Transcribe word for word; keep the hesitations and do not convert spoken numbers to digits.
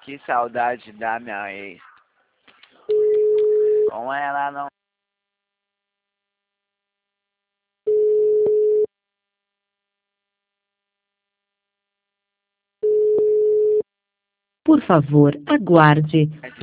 Que saudade da minha ex. Com ela não. Por favor, aguarde.